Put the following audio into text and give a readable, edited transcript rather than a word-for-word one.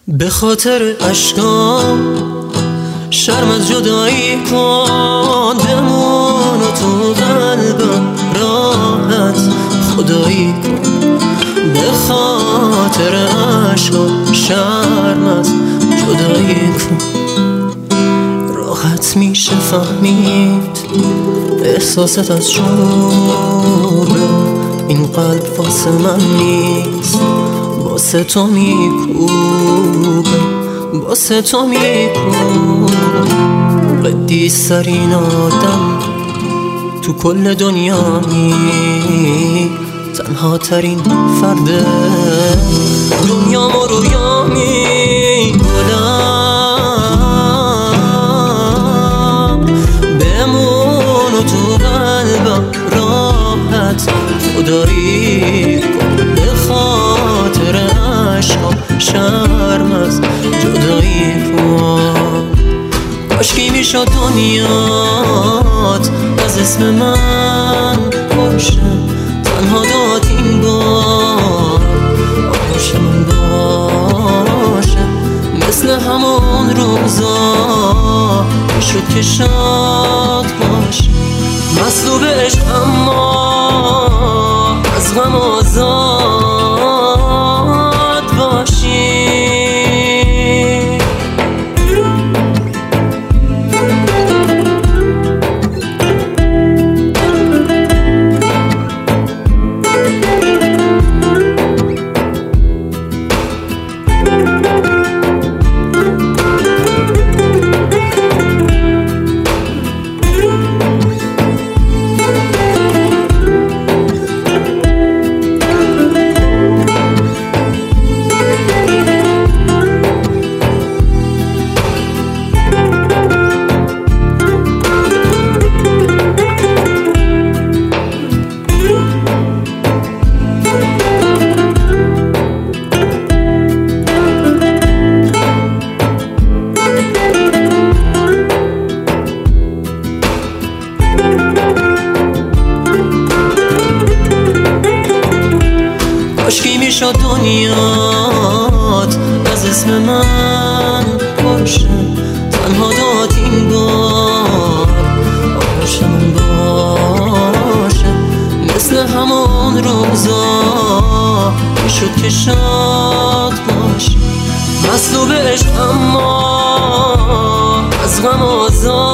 به خاطر عشقام شرم از جدایی کن، بمون و تو قلبم راحت خدایی کن. به خاطر عشقام شرم از جدایی کن. راحت میشه فهمید احساست از جوره، این قلب واسه من نیست، واسه تو میکوبه، واسه تو میکوبه. قدیس ترین آدم تو کل دنیامی، تنها ترین فرد دنیامو رویا میکنم. بمون و تو قلبم راحت خدایی کن. به خاطر عشقم شرم از جدایی کن. کاشکی میشد دنیات از اسم من باشه، تنها داد این بار آغوش من باشه. مثل همون روزا شد که شاد باشه، مصلوب عشق اما از غم آزاد باشی. کاشکی میشد دنیات از اسم من باشه، تنها داد این بار آغوش من باشه. مثل همون روزا میشد که شاد باشه، مصلوب عشق اما از غم آزاد